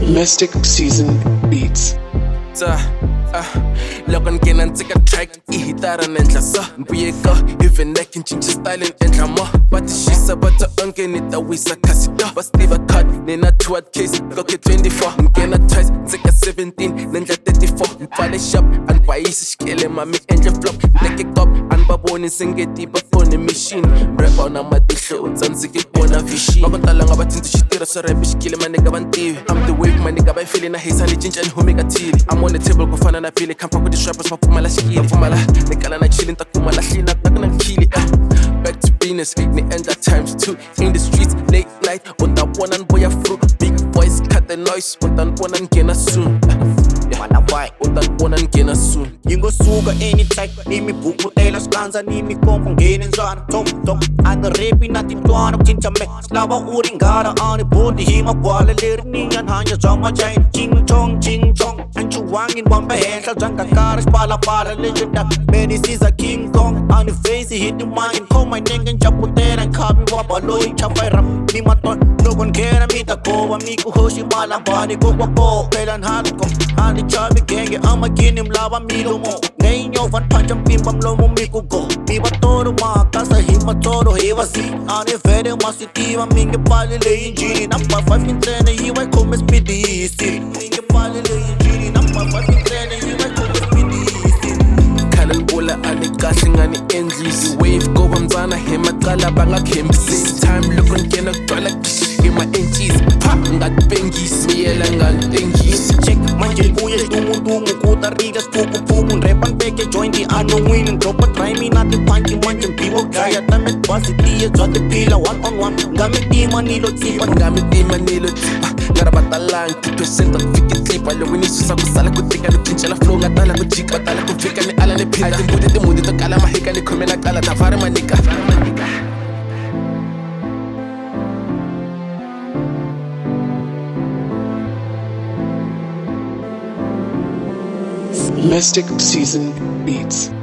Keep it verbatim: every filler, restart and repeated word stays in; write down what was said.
Mystic Season Beats. Uh, uh, loko ngena ntsika track ihitara nendla so mbuyeko even neck nchinja style endla mo batishisa bathi onke nitawisa kasi do bastiva cut nina two case koke twenty-four ngena twice ntsika seventeen nendla thirty-four mfale shop anbayisi shikele mami endle flop ndeke cop anbaboni singeti bafone machine rap on amatihlo utsandziki bona vision bakontala ngabathi ndishitira so rap shikile maneka bantivi I'm the wave maneka bayifile na hisa ni cinca ni homeka tili I'm on the table kufana na pili kampa kudi strappers mafuma la shikili mafuma la nekala na chili ntakuma la hlina nakuna nkili back to business ni end at times two in the streets late night utabona nboya fruit big boys cut the noise utanibona ngena soon Mana why utanibona ngena soon Yingosuka anytime imibhukutela sikanza nimikompo ngene njana tom tom angarepi na tintwana kutshintsha me lava uringara ani body hima kwala leri niyan hanya jama chain ching chong ching chong anchuwangin wambe henhla jangakara spala pala legenda many siza king kong ani face hit the mind call my nigga chaputera kabi wabaloy chafai ram ni maton logon kera mita ko miku hoshi mala bani go go pelan hat ko ani chabi genge ama kinim lava milo mo ngayon fan panjang pimbam lomo miku go mi batoro makasa hima toro hewasi ani fere masitiva minge pali le injini napa five in trene hiwa come spedisi minge pali le injini napa five in trene hiwa come spedisi kanan bola ani kahle ngani endlisi wave go bamzana hema qala bangakhembisi time lokho ngena kugcwala hema entshisi pa ngatibengisi miyela ngantengisi check manje buye umuntu ukutarila spuku pumu repan peke join the unknown drop a try me not the punch manje mpiwo kaya tamet basi tiye zote pila one on one ngamitima nilo tsipa ngamitima nilo tsipa ngarabatala two percent of fiki tsipa loko ni susa kusala kutika no pinchela flow ngatala kujika batala kufika ni ala ni phila timbuti timbuti to kala mahika ni khomela kala na fare manika Mystic Season Beats.